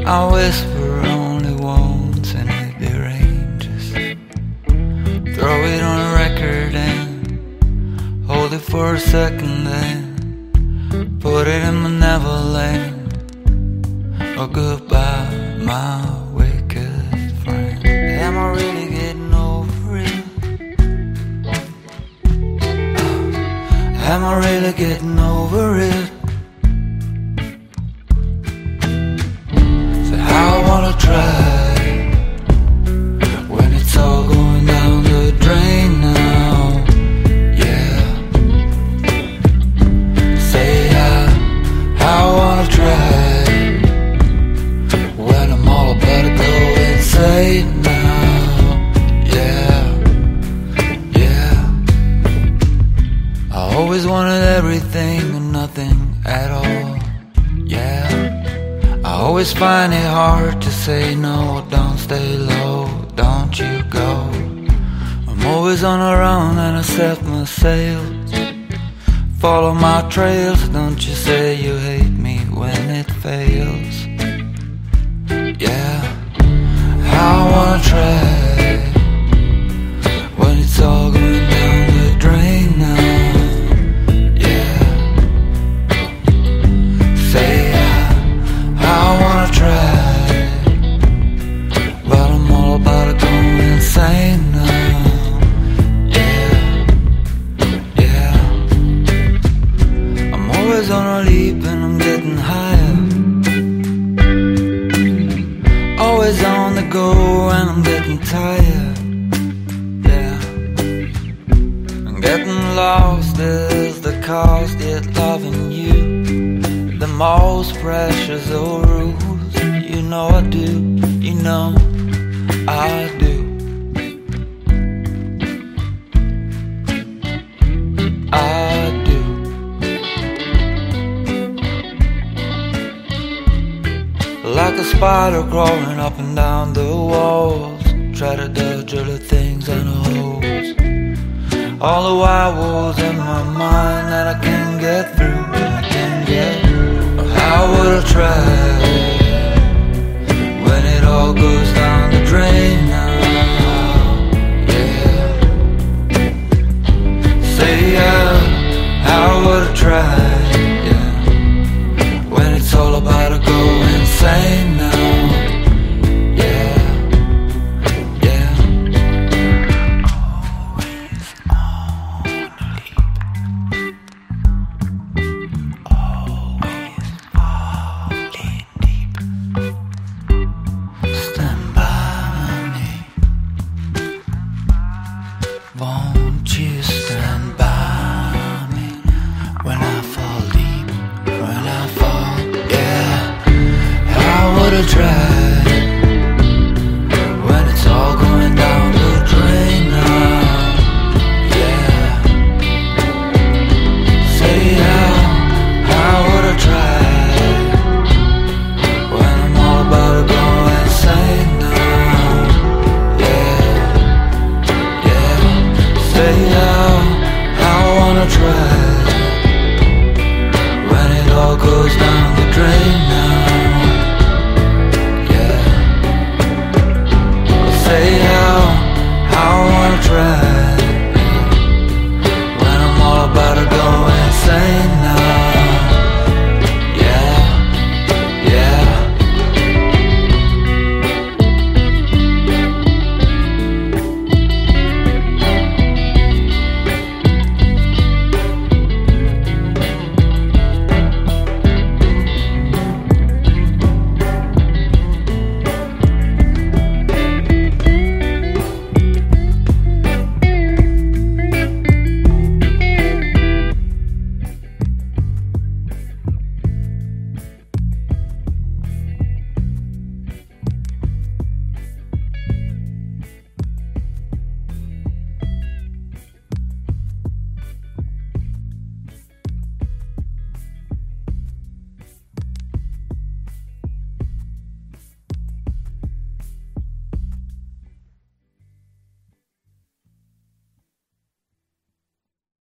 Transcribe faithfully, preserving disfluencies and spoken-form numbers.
I whisper only once and it be rain. Just throw it on a record and hold it for a second, then put it in my Neverland. Oh, goodbye, my wicked friend. Am I really getting over it? Am I really getting over it? So I wanna try when it's all going down the drain now. Yeah. Say I, I wanna try when I'm all about to go insane now. Yeah, yeah. I always wanted everything and nothing at all. Yeah, I always find it hard to say no. Don't stay low, don't you go. I'm always on a run and I set my sails. Follow my trails, don't you say you hate me when it fails. Yeah, I wanna try when it's all going down the drain now. Yeah, say I, I wanna try, but I'm all about to go insane now. Yeah, yeah. I'm always on a leap and I'm getting higher. Always on the go and I'm getting tired. Yeah, I'm getting lost is the cost, yet loving you the most precious of rules. You know I do, you know I do. I do. Like a spider crawling up and down the walls, try to dodge all the things and holes. All the wild wolves in my mind that I can't get through, I can't get. How would I try when it all goes down the drain now? Yeah, say yeah, how would I try? Yeah, when it's all about to go insane now. Yeah, yeah. Always on the leap, always falling deep. Stand by me, won't you stand by me when I fall deep, when I fall, yeah. I would have tried